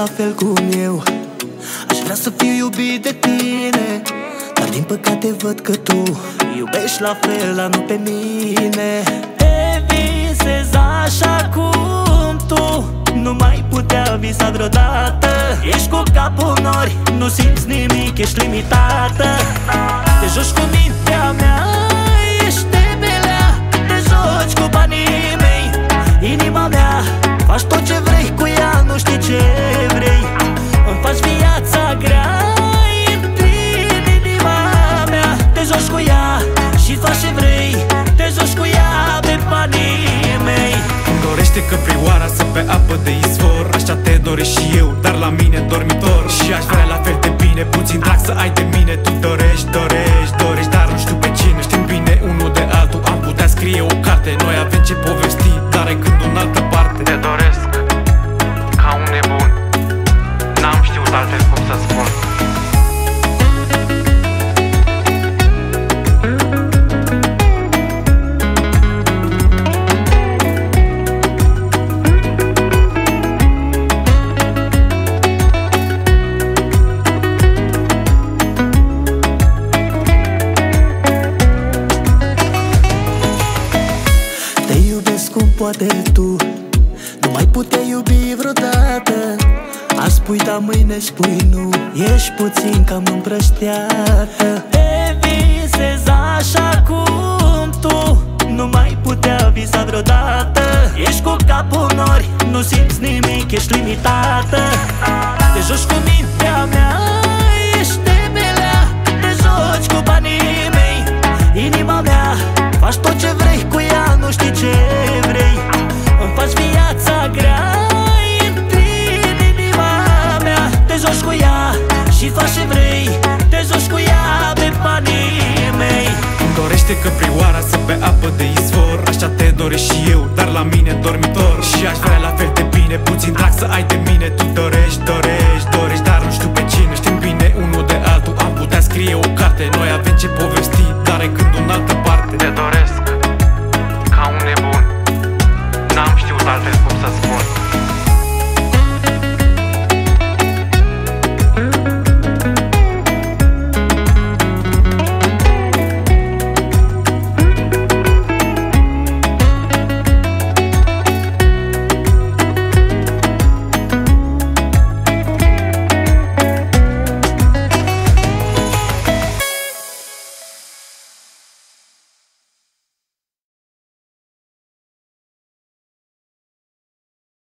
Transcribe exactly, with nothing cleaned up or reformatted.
fel cum eu. Aș vrea să fiu iubit de tine, dar din păcate văd că tu iubești la fel, dar nu pe mine. Te visez așa cum tu nu mai putea visa vreodată. Ești cu capul nori, nu simți nimic, ești limitată. Te joci cu mintea mea, ești debelea. Te joci cu banii mei, inima mea. Faci tot ce vrei cu ea, nu știi ce vrei. Îmi faci viața grea, intri în inima mea. Te joci cu ea și faci ce vrei. Te joci cu ea pe banii mei. Îmi dorește căprioara să pe apă de izvor. Așa te doresc și eu, dar la mine dormitor. Și aș vrea la fel de bine, puțin drag să ai de mine. Tu dorești, dorești, dorești, dar nu știu pe cine. Știm bine unul de altul, am putea scrie o carte. Noi avem ce povesti, dar ai gândul în altă parte. Te doresc ca un nebun, n-am știut altfel cum să spun. Cum poate tu nu mai puteai iubi vreodată. Azi spui da, mâine spui nu. Ești puțin cam împrășteată. Te visez așa cum tu nu mai putea visa vreodată. Ești cu capul nori, nu simți nimic, ești limitată. Te joci cu mintea mea, ești debelea. Te joci cu banii mei, inima mea. Faci tot ce vrei cu ea, nu știi ce vrei. Îmi faci viața grea, intri în inima mea. Te joci cu ea și faci ce vrei. Te joci cu ea pe banii mei. Îmi dorește căprioara să pe apă de izvor. Așa te doresc și eu, dar la mine dormitor. Și aș vrea la fel de bine, puțin drag să ai de mine. Tu